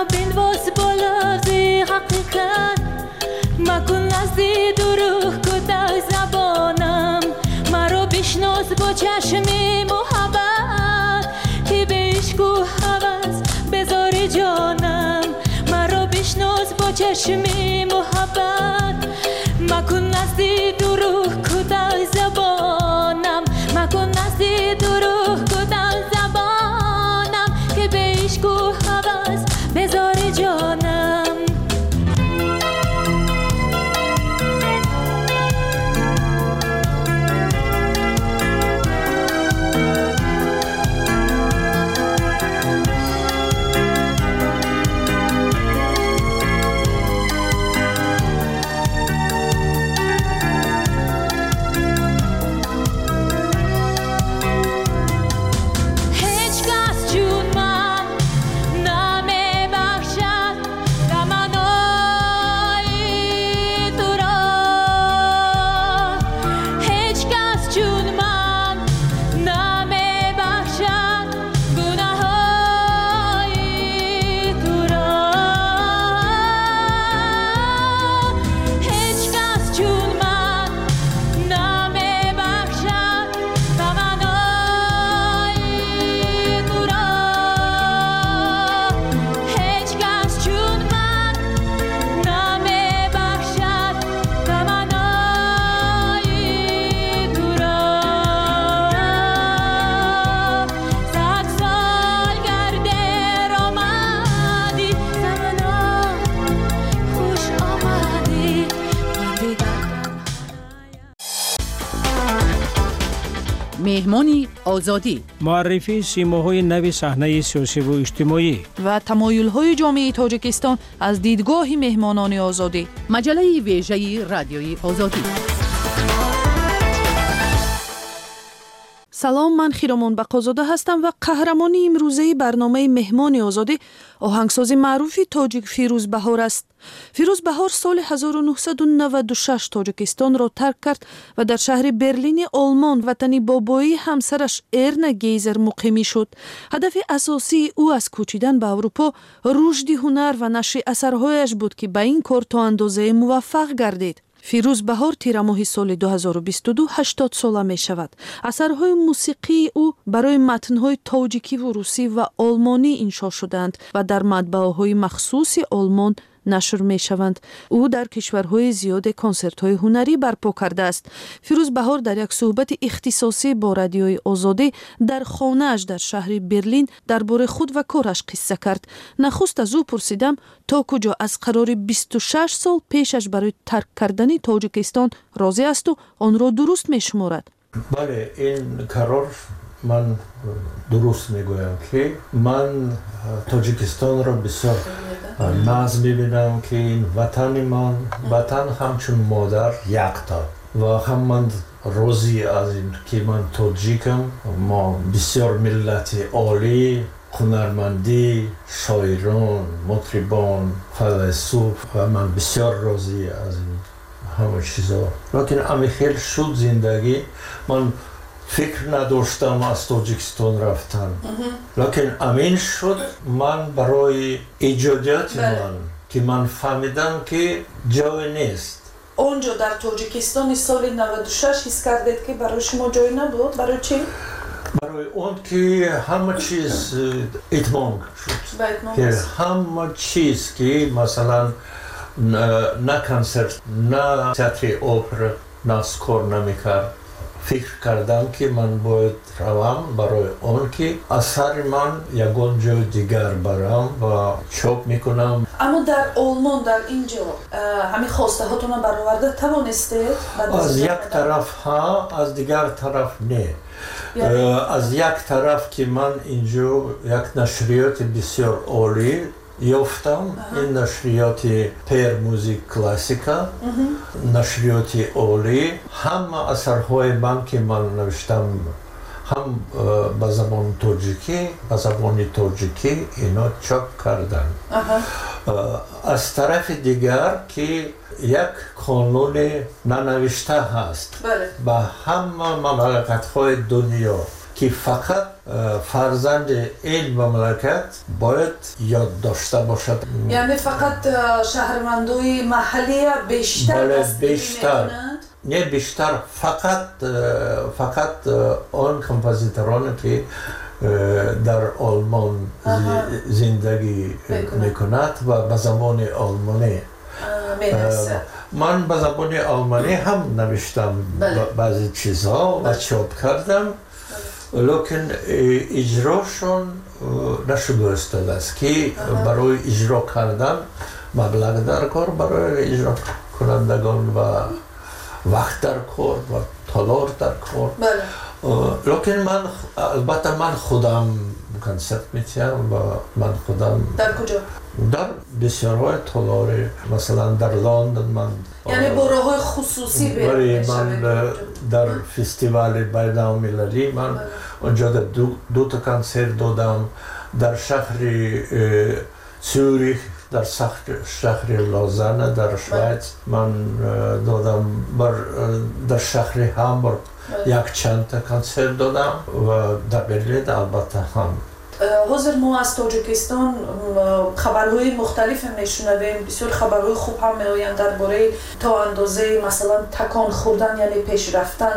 بنواز بالا زی حقیقت مکن نزدی دروغ کدای زبانم مرا بشناس با چشمی محبت که به عشق و هوس بذاری جانم مرا بشناس با چشمی محبت مکن نزدی دروغ کدای زبانم مکن نزدی دروغ کدای زبانم که به عشق و هوس بذاری جانم مهمانی آزادی معرفی سیماهای نو صحنه سیاسی و اجتماعی و تمایل‌های جامعه تاجیکستان از دیدگاه مهمانان آزادی مجله ویژه رادیوی آزادی سلام من خیرامان بقازاده هستم و قهرمانی امروزه برنامه مهمان آزادی آهنگساز معروفی تاجیک فیروز بهار است. فیروز بهار سال 1996 تاجیکستان را ترک کرد و در شهر برلین آلمان وطن بابایی همسرش ارنا گیزر مقیمی شد. هدف اساسی او از کوچیدن به اروپا رشد هنر و نشر اثرهایش بود که به این کار تا اندازه موفق گردید. فیروز بهار تیر ماه سال 2022 80 ساله می شود. اثرهای موسیقی او برای متنهای تاجیکی و روسی و آلمانی انشا شدند و در مطبعه‌های مخصوص آلمان نشر می شوند. او در کشورهای زیاد کنسرت‌های هنری برپا کرده است. فیروز بهار در یک صحبت اختصاصی با رادیوی آزادی در خانه‌اش در شهر برلین درباره خود و کارش قصه کرد. نخست از او پرسیدم تا کجا از قرار 26 سال پیشش برای ترک کردن تاجیکستان راضی است و آن را درست می شمارد. بله این قرار من درست میگویم که من تاجیکستان را بسیار ناز میبینم که این وطن من وطن همچون مادر یکتا و هم من راضی از این که من تاجیکم. ما بسیار ملت عالی، هنرمندی، شاعران، مطربان، فیلسوف و من بسیار راضی از این همه چیزا. لیکن امی خیلی شد زندگی من فکر نداشتم از تاجیکستان رفتن. لیکن امین شد من برای ایجادیات من که من فهمیدم که جای نیست. اونجا در تاجیکستان سال 96 حس کردید که برای شما جای نبود؟ برای چی؟ برای اون که همه چیز اتمام شد. که همه چیز که مثلا نه کنسرت، نه تئاتر اپرا ناسکار نمیکرد. فکر کردم که من باید روم برای اون که اثر من یکون جای دیگر برم و چاپ میکنم. اما در آلمان در اینجا همین خواسته هاتون برآورده توانستید؟ از یک طرف ها، از دیگر طرف نه. از یک طرف که من اینجا یک نشریات بسیار عالی یافتم. این نشریات پیر موزیک کلاسیکا، نشریات عالی، همه اثرهای من که من نوشتم هم به زبان تاجیکی، به زبان تاجیکی اینا چاپ کردن. از طرف دیگر که یک قانون ننوشته هست به همه مملکت‌های دنیا که فقط فرزند این مملکت باید یاد داشته باشد. یعنی فقط شهروندای محلی بیشتر بیشتر نه بیشتر فقط آن کمپوزیتورانی که در آلمان زندگی میکند و به زبان آلمانی من به زبان آلمانی هم نوشتم بعضی چیزها و چاپ کردم لیکن اجراشون نشده است که برای اجرا کردن مبلغ در کار برای اجرا کنندگان و وقت در کار و تالار در کار. لیکن البته من خودم کنسرت میتیم و من خودم در کجا؟ در بسیارهای تالاری مثلا در لندن من یعنی برای خصوصی من در فستیوال بین‌المللی من اونجا دو تا کنسرت دادم در شهر سوریخ در شهر لوزان در شویц من دادم در شهر هامبورگ یک چند تا کنسرت دادم و در برلین البته هم. حاضر ما از تاجیکستان خبرهای مختلف میشنویم، بسیار خبرهای خوب هم میآیند درباره تا اندازه مثلا تکان خوردن یعنی پیش رفتن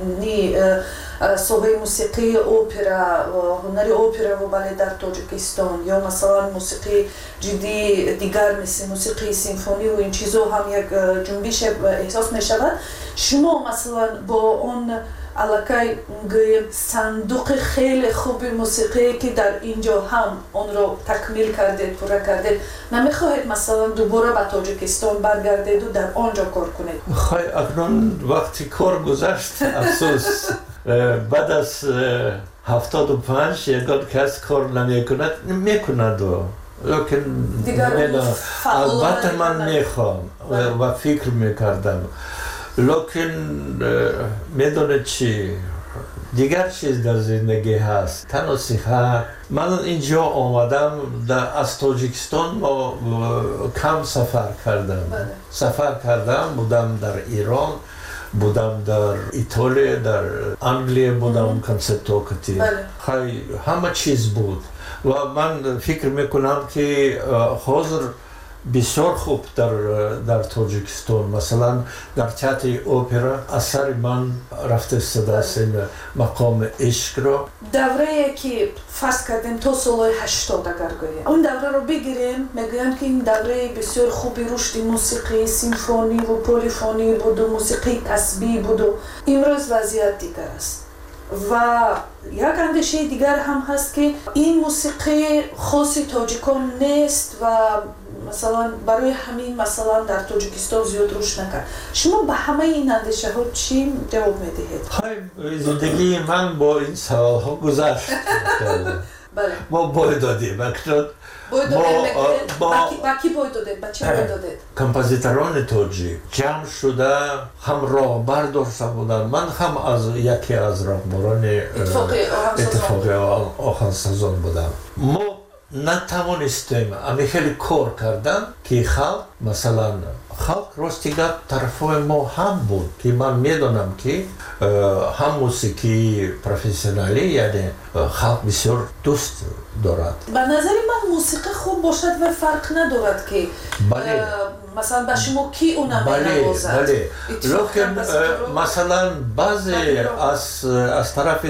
ساحه موسیقی اپرا و هنر اپرا و بالت در تاجیکستان یا مثلا موسیقی جدی دیگر مثل موسیقی سیمفونی و این چیزها هم یک جنبش احساس می شود. شما مثلا با اون علاقه صندوق خیلی خوب موسیقی که در اینجا هم اون رو تکمیل کردید پورا کردید نمیخواهید مثلا دوباره به تاجیکستان برگردید و در آنجا کار کنید؟ خواهی اکنون وقتی کار گذشت افسوس بعد از 75 یکان کس کار نمیکند میکند لیکن البته من میخوام و فکر میکردم لیکن میدونید چی دیگر چیز در زندگی هست تنها صحت. من اینجا آمدم از تاجیکستان کم سفر کردم بودم در ایران بودم در ایتالیا در انگلیه بودم کنسرت کتی همه چیز بود و من فکر میکنم که حاضر بسیار خوب در تاجیکستان مثلا در تئاتر اپرا اثر من رفته صدا مقام عشق را دوره که فرض کردیم تا سال 80 اگر گوییم اون دوره رو بگیریم میگویم که این دوره بسیار خوبی رشد موسیقی سیمفونی و پلیفونی بود و موسیقی کسبی بود و امروز وضعیت دیگر است و یک اندیشه دیگر هم هست که این موسیقی خاصی تاجیکان نیست و مثلا برای همین مثلا در تاجیکستان زیاد رشد نکرد. شما به همه این اندیشه ها چی جواب میدهید؟ زندگی من با این سوال ها گذشت. ما باید دادیم با کی باید دادید؟ با چی باید دادید؟ کمپوزیتوران تاجیک جمع شده هم راهبر داشته بودن من هم از یکی از راهبران اتفاقی آهنگسازان بودم. ما نتوانستیم خیلی کار کردن که خلق مثلا خلق راستیگر طرفای ما هم بود که من میدونم که هم موسیقی پروفسیونالی یعنی خلق بسیار دوست دارد. به نظر من موسیقی خوب باشد و فرق ندارد که مثلا به شما کی اونم نوازد. لیکن مثلا بعضی از طرف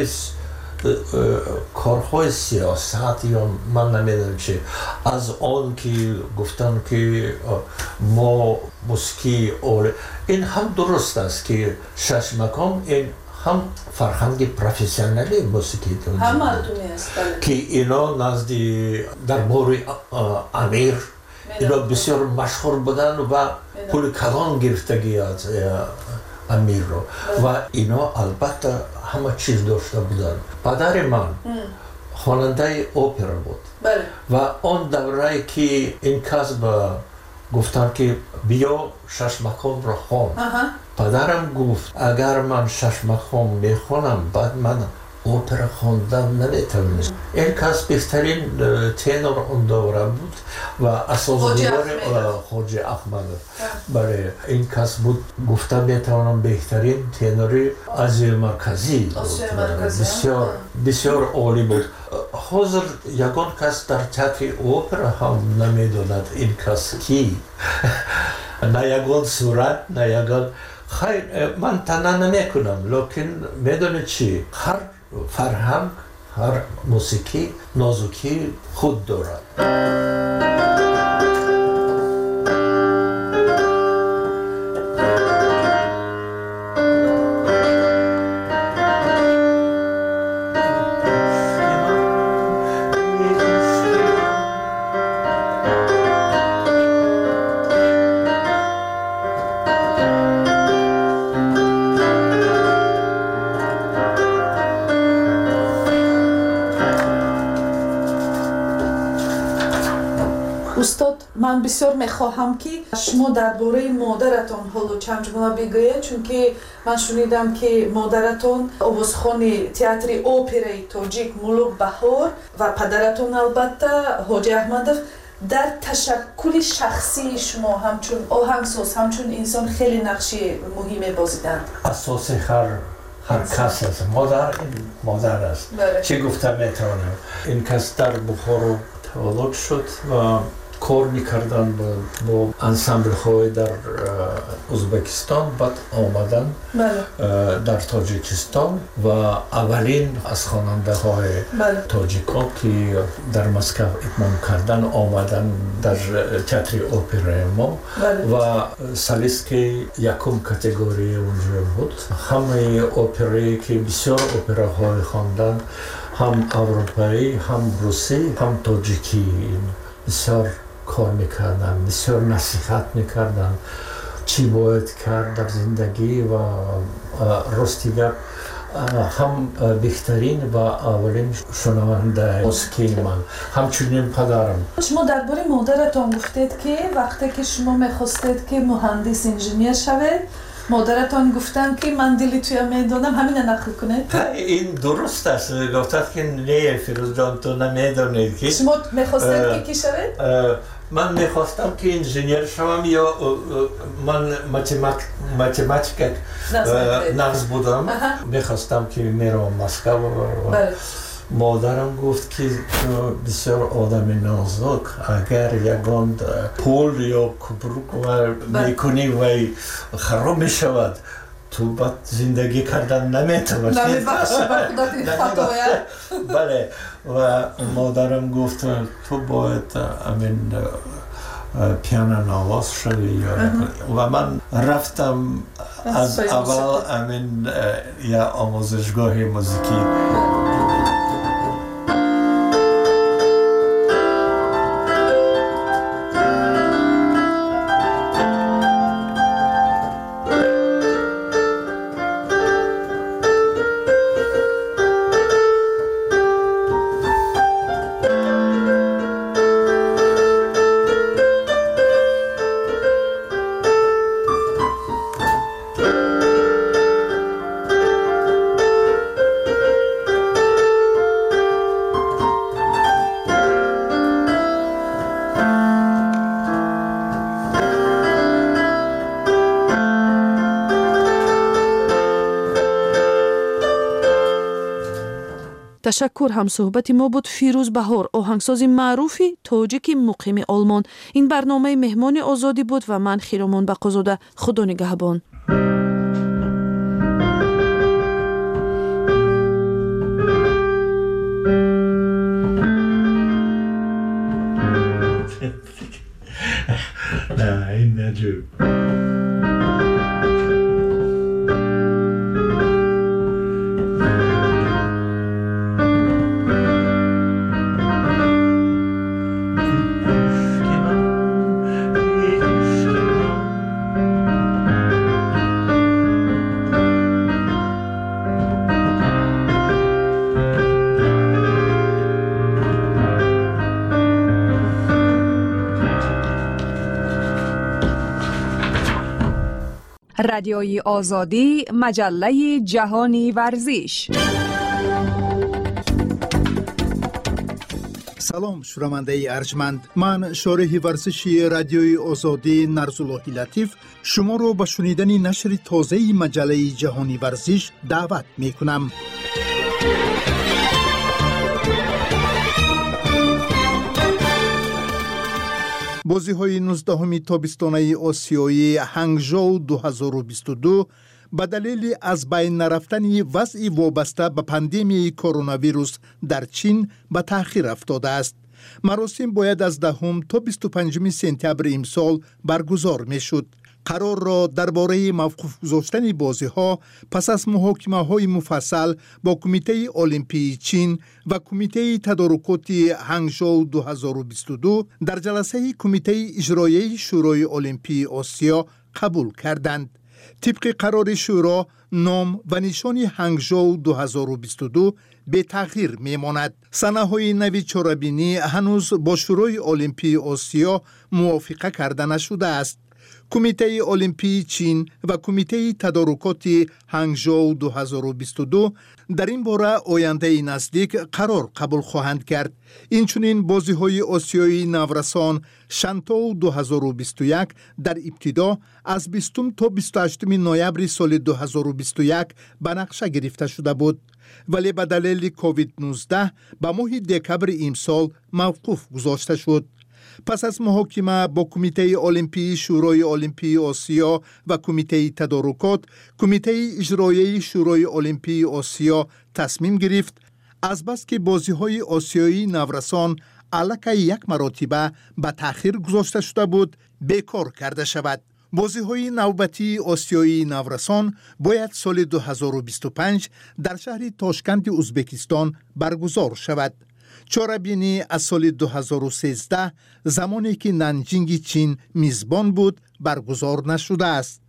کارهای سیاست یا من نمیدونم چه از آن که گفتن که ما موسیقی این هم درست است که شش مقام این هم فرهنگ پروفسیونالی موسیقی هم مردمی است که اینا نزدی دربار امیر اینا بسیار مشهور بودن و پول کلان گرفتگی از امیر رو و اینا البته همه چیز داشته بودن. پدر من خواننده اپرا بود و آن دوره که این کسب گفتن که بیا شش مقام را خوان پدرم گفت اگر من شش مقام میخوانم بعد من اپرا خواندن نمیتونه. این کس بهترین تنور اون دوره بود و اساسدار خواجه احمد. برای این کس بود گفتم میتونم بهترین تنوری آسیای مرکزی بسیار بسیار عالی بود. حاضر یگان کس در تئاتر اپرا هم نمیدوند این کس کی. نه یگان صورت نه یگان خیر من تنها نمیکنم لیکن میدونید چی هر فرهنگ هر موسیقی نازکی خود دارد. استاد من بسیار میخواهم که شما درباره مادرتان حالا چند جمله بگویید چون که من شنیدم که مادرتان آوازخوان تئاتر اپرای تاجیک ملوک بهار و پدرتان البته حاجی احمدов در تشکل شخصی شما همچون آهنگساز همچون انسان خیلی نقش مهمی بازیدند. اساس هر کس است. مادر است. چه گفتم میتونم. این کس در بخارا تولد شد و کار میکردن با انسامبل های در ازبکستان بعد آمدن در تاجیکستان و اولین از خواننده های تاجیکا که در مسکو اتمام کردن آمدن در تئاتر اپرای ما و سالیست که یکم کاتگوری اونجا بود. همه اپرایی که بسیار اپراهای خواندن هم اروپایی هم روسی هم تاجیکی بسیار کار میکردن بسیار نصیحت میکردن چی باید کرد در زندگی و راستی گفت هم بهترین و اولین شنونده موسیقی من همچنین پدرم. شما درباره مادرتان گفتید که وقتی که شما میخواستید که مهندس انجینیر شوید مادرتان گفتن که من دلی توی میدانم همین نقل کنید؟ این درست است. گفتند که نه فیروز جان تو نمیدانید که شما میخواستید که کی شوید؟ من میخواستم که انجینیر شوم یا من ماتماتیک نقص بودم. میخواستم که میرم مسکو. مادرم گفت که بسیار آدم نازک اگر یگان پول یا کبروک میکنی و خراب میشود تو بعد زندگی کردن نمیتونی. بله و مادرم گفت تو باید امین پیانو نواز شوی و من رفتم از اول امین یا آموزشگاه موسیقی. تشکر. هم صحبت ما بود فیروز بهار آهنگساز معروفی تاجیک مقیم آلمان. این برنامه مهمان آزادی بود و من خیرامان بقازاده. خدا نگهبان. نه این نجوب رادیوی آزادی، مجله جهانی ورزش. سلام شنونده ارجمند، من شارح ورزشی رادیوی آزادی نرزالله لطیف شما را به شنیدن نشر تازه مجله جهانی ورزش دعوت می کنم. بازی‌های 19 تابستانه آسیایی هنگژو 2022 به دلیل از بین نرفتن وضع وابسته به پاندمی کرونا ویروس در چین به تأخیر افتاده است. مراسم باید از 10 تا 25 سپتامبر امسال برگزار می‌شد. قرار را درباره موقوف گذاشتن بازی‌ها پس از محاکمه‌های مفصل با کمیته المپی چین و کمیته تدارکات هنگژو 2022 در جلسه کمیته اجرایی شورای المپی آسیا قبول کردند. طبق قرار شورا نام و نشان هنگژو 2022 به تغییر میماند. صحنه‌های نوی چاره‌بینی هنوز با شورای المپی آسیا موافقه کرده نشده است. کمیته المپی چین و کمیته تدارکات هنگژو 2022 در این باره آینده نزدیک قرار قبول خواهند کرد. اینچنین بازی‌های آسیایی نورسان شانتو 2021 در ابتدا از 20 تا 28 نوامبر سال 2021 به نقشه گرفته شده بود، ولی به دلیل کووید 19 به ماه دکمبر امسال موقوف گذاشته شد. پس از محاکمه با کمیته المپی شورای المپی آسیا و کمیته تدارکات، کمیته اجرایی شورای المپی آسیا تصمیم گرفت از بس که بازی‌های آسیایی نورسان علاقه یک مرتبه به تأخیر گذاشته شده بود بیکار کرده شود. بازی‌های نوبتی آسیایی نورسان باید سال 2025 در شهر تاشکند ازبکستان برگزار شود. چاره‌بینی از سال 2013 زمانی که نانجینگ چین میزبان بود برگزار نشده است.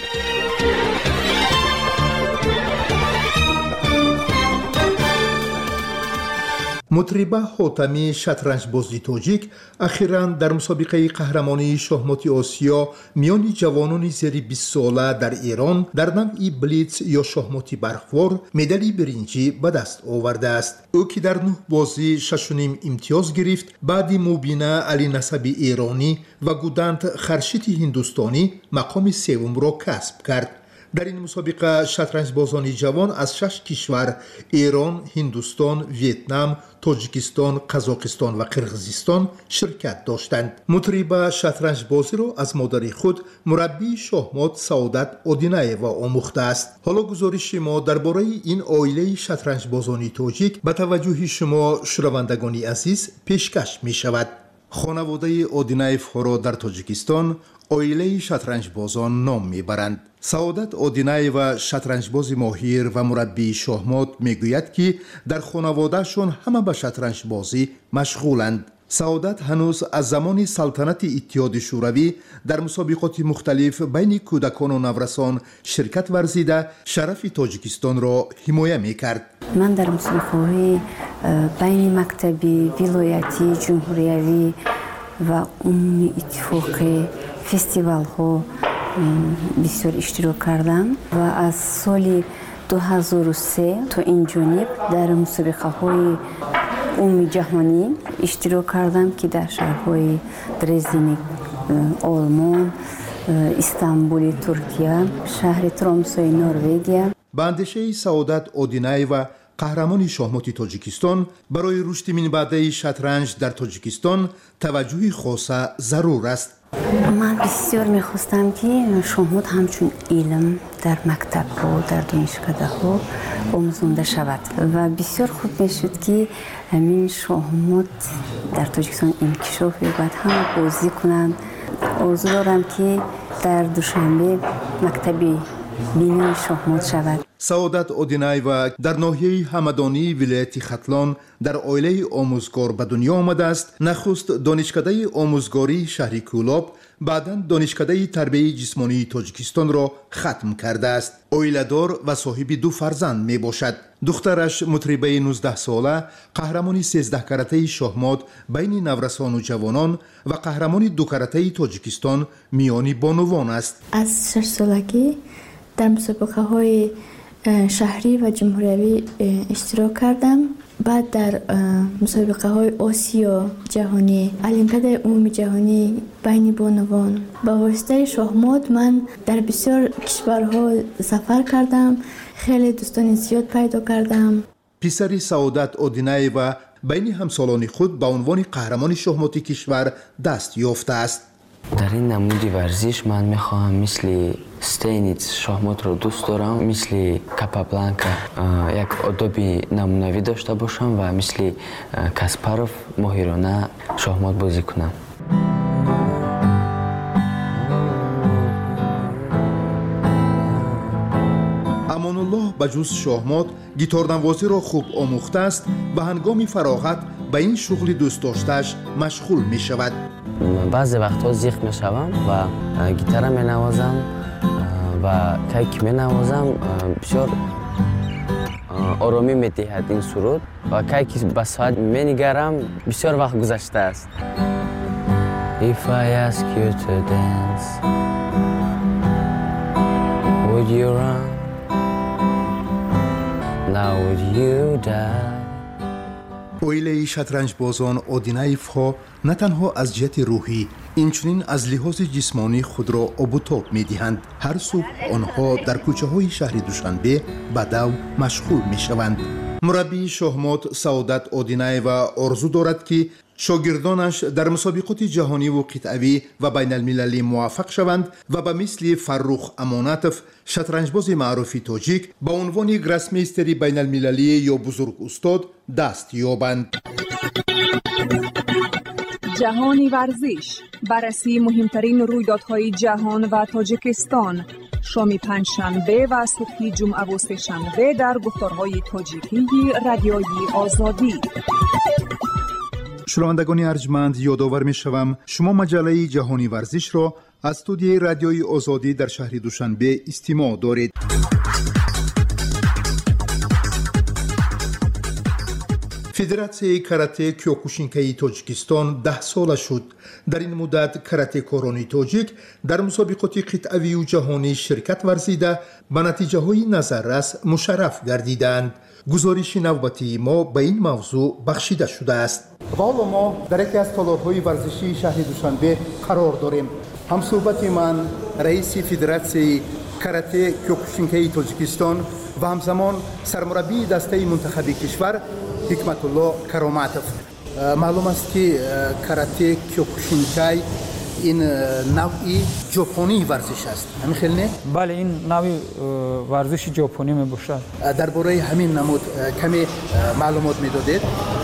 مطربه حاتمی شطرنج بازی تاجیک اخیراً در مسابقه قهرمانی شاهمات آسیا میان جوانان زیر 20 ساله در ایران در نوع بلیتز یا شاهمات برخوار مدال برنجی به دست آورده است. او که در 9 بازی 6.5 امتیاز گرفت، بعد مبینه علی نسبی ایرانی و گودند خرشیت هندوستانی مقام سوم را کسب کرد. در این مسابقه شطرنج بازان جوان از 6 کشور ایران، هندوستان، ویتنام، تاجیکستان، قزاقستان و قرقیزستان شرکت داشتند. مطربه شطرنج بازی را از مادر خود مربی شاهمات سعادت آدینایوا آموخته است. حالا گزارش ما درباره این عائله شطرنج بازان تاجیک به توجه شما شنوندگان عزیز پیشکش می شود. خانواده آدینایف را در تاجیکستان عائله شطرنج بازان نام میبرند. سعادت آدینایوا شطرنج باز ماهر و مربی شاهمات میگوید که در خانوادهشون همه به شطرنج بازی مشغولند. سعادت هنوز از زمان سلطنت اتحاد شوروی در مسابقات مختلف بین کودکان و نورسان شرکت ورزیده شرف تاجیکستان را حمایت میکرد. من در مسابقات بین مکتبی، ولایتی، جمهوریوی و عمومی اتفاقی فستیوال ها بسیار اشتراک کردم و از سال 2003 تا این جانب در مسابقه های عمومی جهانی اشتراک کردم که در شهرهای درزدن آلمان، استانبول ترکیه، شهر ترامسوی نروژ. به اندیشه سعادت آدینایوا قهرمان شاهمات تاجیکستان برای رشد منبعد شطرنج در تاجیکستان توجه خاص ضرور است. من بسیار میخواستم که شاهمات همچون علم در مکتب ها، در دانشکده ها آموزانده شود و بسیار خوب میشد که همین شاهمات در تاجیکستان انکشاف یابد، همه بازی کنند. آرزو دارم که در دوشنبه مکتب بینای شاهمات شود. سعادت آدینایوا در ناحیه همدانی ولایت ختلان در عائله آموزگار به دنیا آمده است. نخست دانشکده آموزگاری شهر کولاب، بعداً دانشکده تربیت جسمانی تاجیکستان را ختم کرده است. عائله‌دار و صاحب 2 فرزند می باشد. دخترش مطربه 19 ساله، قهرمان 13 کرته شاهمات بین نورسان و جوانان و قهرمان 2 کرته تاجیکستان میانی بانوان است. از 6 سالگی در مسابقه های شهری و جمهوریوی اشتراک کردم بعد در مسابقه های آسیا جهانی، المپیاد عمومی جهانی بین بانوان با واسطه شاهمات من در بسیار کشورها سفر کردم. خیلی دوستان زیاد پیدا کردم. پسری سعادت اودینایوا بین همسالان خود به عنوان قهرمان شاهمات کشور دست یافته است. در این نمودی ورزش من میخواهم مثل استینیتس شاهمات رو دوست دارم، مثل کاپابلانکا یک آدابی نمونوی داشته باشم و مثل کاسپاروف ماهرانه شاهمات بازی کنم. امانالله بجز شاهمات گیتارنوازی را خوب آموخته است و هنگام فراغت به این شغل دوست داشته‌اش مشغول می شود. بعضی وقتها زیغ می شوم و گیتار می نوازم و کیک می نوازم. بسیار آرامی می دهد این سرود و کیک به ساعت می نگرم. بسیار وقت گذشته است. If I ask you to dance, would you run? Now would you die? اویله شطرنج بازان اودینایف ها نه تنها از جهت روحی اینچنین از لحاظ جسمانی خود را آب و تاب می دهند. هر صبح آنها در کوچه های شهر دوشنبه به دو مشغول می شوند. مربی شاهمات سعادت اودینایوا آرزو دارد که شاگردانش در مسابقات جهانی و قطعوی و بین المللی موفق شوند و به مثل فرخ امانتوف شطرنجباز معروف تاجیک به عنوان گراسمیستری بین المللی یا بزرگ استاد دست یابند. جهانی ورزش، بررسی مهمترین رویدادهای جهان و تاجیکستان، شام پنجشنبه و صبح جمعه و سه‌شنبه در گفتارهای تاجیکی رادیوی آزادی. شنوندگان ارجمند، یادآور می‌شوم شما مجله جهانی ورزش را از استودیوی رادیوی آزادی در شهر دوشنبه استماع دارید. فدراسیون کاراته کیوکوشینکای تاجیکستان 10 ساله شد. در این مدت کاراته کاران تاجیک در مسابقات قطعوی و جهانی شرکت ورزیده به نتیجه های نظررس مشرف گردیدند. گزارش نوبتی ما به این موضوع بخشیده شده است. حالا ما در یکی از تالارهای ورزشی شهر دوشنبه قرار داریم. همصحبت من رئیس فدراسیون کاراته کیوکوشینکای تاجیکستان و همزمان سرمربی دسته منتخب کشور حکمت الله کراماتوف. معلوم است که کاراته کیوکوشینکای این نوعی ژاپنی ورزش است. همین خیلی نه؟ بله، این نوعی ورزش ژاپنی می باشد. درباره همین نمود کمی معلومات میدادید؟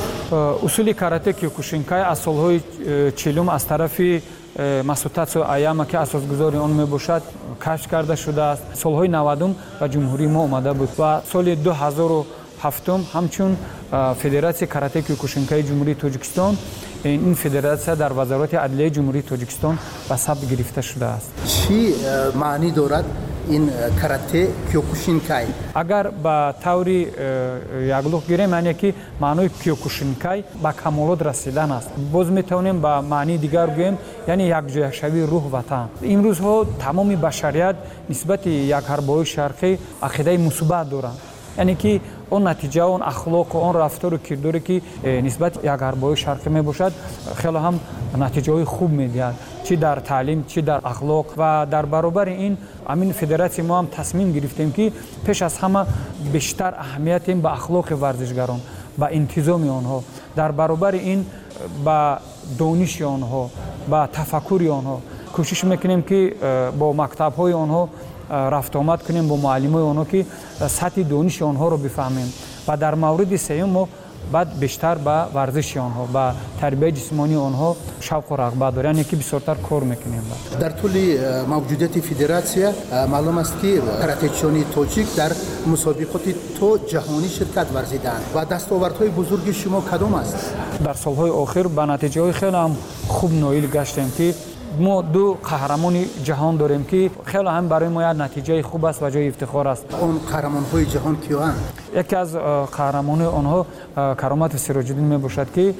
اصول کاراته کیوکوشینکای از سالهای 40 از طرف масутацу аяма که اساسگذار آن می باشد کشف کرده شده است. سالهای 90 و جمهوری ما آمده بود و سال 2007 همچون فدراسیون کاراته کیوکوشینکای جمهوری تاجیکستان این فدراسیون در وزارت عدلیه جمهوری تاجیکستان به ثبت گرفته شده است. چی معنی دارد این کاراته کیوکوشینکای؟ اگر به طوری یگلوخ گیریم معنی که معنی کیوکوشینکای به کمالات رسیدن است. باز میتونیم به معنی دیگر بگوییم یعنی یکجهشوی روح و تن. امروز ها تمام بشریت نسبت یک حربای شرقی عقیده مثبت دارند. یعنی که اون نتیجه اون اخلاق و اون رفتار و کرداری که نسبت یک حربای شرقی می باشد خیلی هم نتیجه خوب میدهد، چی در تعلیم چی در اخلاق. و در برابر این امین فدراسیون ما هم تصمیم گرفتیم که پیش از همه بیشتر اهمیت به اخلاق ورزشگران، به انتظام آنها، در برابر این با دانش آنها، با تفکر آنها کوشش میکنیم که با مکتب های آنها رفت آمد کنیم، با معلمای آنها که سطح دانش آنها رو بفهمیم. و در مورد سوم ما بعد بیشتر به ورزش آنها، به تربیت جسمانی آنها شوق و رغبت داریم، یعنی که بسیارتر کار میکنیم. در طول موجودیت فدراسیون معلوم است که کراته‌چیان تاجیک در مسابقات تو جهانی شرکت ورزیدند و دستاوردهای بزرگ شما کدام است؟ در سالهای آخر به نتیجه خیلی هم خوب نایل گشتیم که ما 2 قهرمان جهان داریم که خیلی هم برای ما یک نتیجه خوب است و جای افتخار است. اون قهرمان‌های جهان کیان؟ یکی از قهرمان آنها کرامات سراج‌الدین می باشد که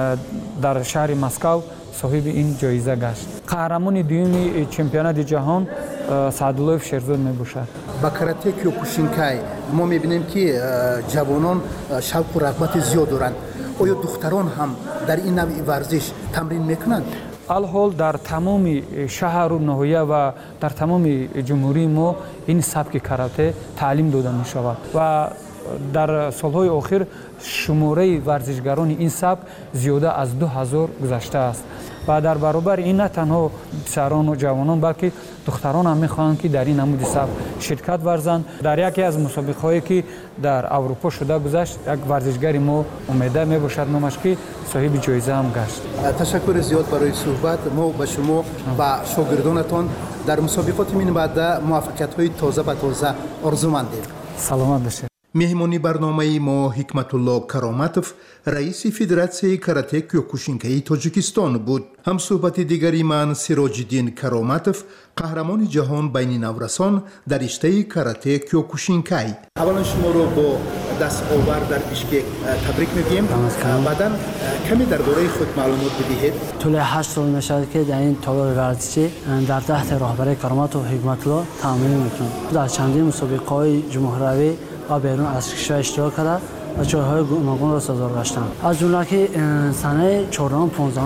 در شهر مسکو صاحب این جایزه گشت. قهرمان دوم چمپیونات جهان سعدالله شیرزاد می باشد. با کاراته کیوکوشینکای ما میبینیم که جوانان شوق و رغبت زیاد دارند. آیا دختران هم در این نوع ورزش تمرین میکنند؟ الحال در تمام شهر و ناحیه و در تمام جمهوری ما این سبک کاراته تعلیم داده می شود و در سالهای اخیر شماره ورزشگران این سبک زیاده از 2000 گذشته است و در برابر این نه تنها پسران و جوانان بلکه دختران هم میخواهند که در این نمود سبک شرکت ورزند. در یکی از مسابقه هایی که در اروپا شده گذشت یک ورزشگر ما امیده میباشد نامش که صاحب جایزه هم گشت. تشکر زیاد برای صحبت. ما به شما و شاگردانتان در مسابقات من بعد موفقیت های تازه به تازه آرزومندیم. سلامت باشید. مهمانی برنامه ما حکمت الله کرامتوف رئیس فدراسیون کاراته کیوکوشینکای تاجیکستان بود. هم صحبت دیگری من سراج الدین کرامتوف قهرمان جهان بین نورسان در رشته کاراته کیوکوشینکای. اولا شما رو با دست آور در بشکک تبریک میگیم. بعداً کمی درباره خود معلومات بدهید. طول 8 سال میشه که در این تالار ورزشی در تحت رهبری کرامتوف حکمت الله تمرین میکنم. در چندین مسابقه‌های جمهوری و بیرون از کشور اشتراک کرده و جایهای گوناگون را سزار گشتم. از جمله که سنه 14-15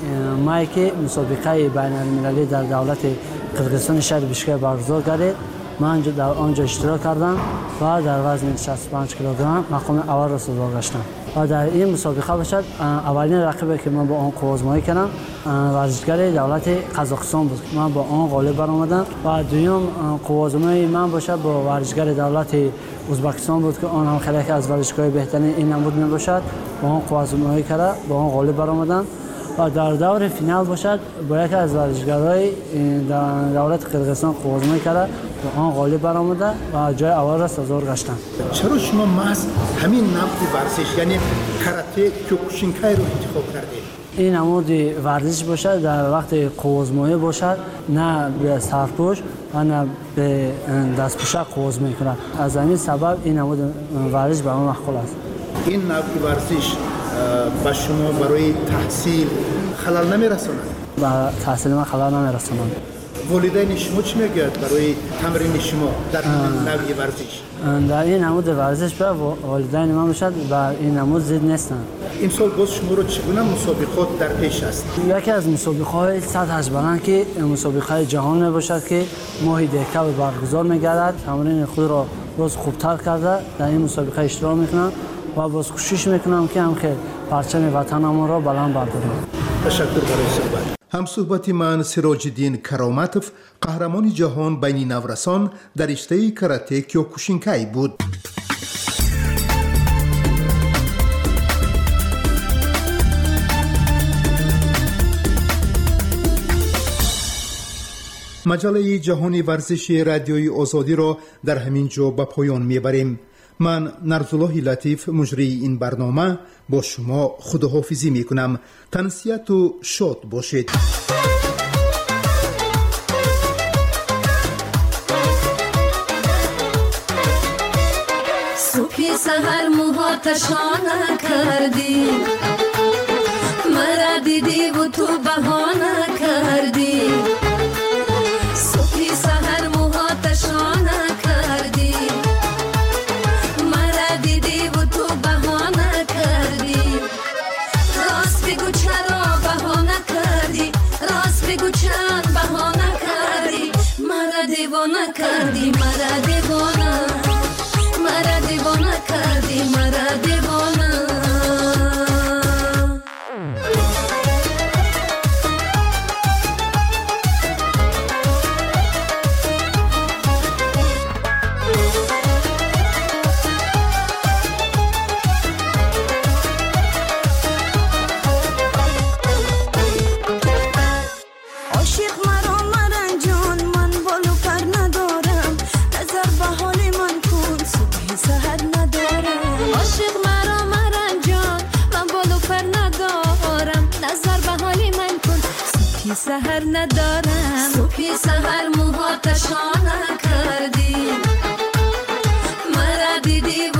مای که مسابقه بین المللی در دولت قرقیزستان شهر بشکک برگزار گردید، من در آنجا اشتراک کردم و در وزن 65 کیلوگرم مقام اول را سزار گشتم و در این مسابقه باشد اولین رقیبی که من با آن قوازمایی کردم ورزشگر دولت قزاقستان بود. من با آن غالب برآمدم و دوم قوازمایی من باشد با ورزشگر دولت ازبکستان بود که آن هم خیلی از ورزشگاه بهترین این نمود می باشد. با آن قوازمایی کرده با آن غالب برآمدم و در دور فینال باشد با یکی از ورزشگرای دولت قرقیزستان قوازمایی کرده با آن غالب برآمده و جای اول را سزار گشتم. چرا شما محض همین نمود ورزش یعنی کاراته کیوکوشینکای رو انتخاب کردید؟ این نمود ورزش باشد در وقت قوازمایی باشد، نه به سرپوش و نه به دستپوشک قوازمایی کند. از همین سبب این نمود ورزش به من مقبول است. این نوع ورزش با شما برای تحصیل خلل نمیرساند؟ با تحصیل من خلل نمیرساند. والدین شما چی میگویند برای تمرین شما در این نوع ورزش؟ در این نمود ورزش به والدین من باشد و این نمود زید نیستند. امسال باز شما رو چگونه مسابقات در پیش است؟ یکی از مسابقه‌های سطح بلند که مسابقه جهان میباشد که ماهی دیگر برگزار میگردد. تمرین خود را باز خوبتر کرده در این مسابقه اشتراک میکنم و باز کوشش میکنم که پرچم وطنم را بلند بردارم. تشکر برای صحبت. هم صحبت من سراج الدین کرامتوف قهرمان جهان بین نورسان در رشته کاراته کیوکوشینکای بود. مجله جهانی ورزشی رادیوی آزادی را در همین جا به پایان میبریم. من نرزالله لطیف مجری این برنامه با شما خداحافظی میکنم. تنسیت و شاد باشید. صبح سحر موهاتشانه کردی، مرا دیدی و تو بهانه کردی. صبح سحر موهاتشانه کردی، مرا دیدی و تو بهانه کردی. راست بگو چرا بهانه کردی، راست بگو چند بهانه کردی. مرا دیوانه کردی، مرا دیوانه، مرا دیوانه کردی، مرا دیوانه. سحر ندارم، صبحی سحر موهاتشانه کردی، مرا دیدی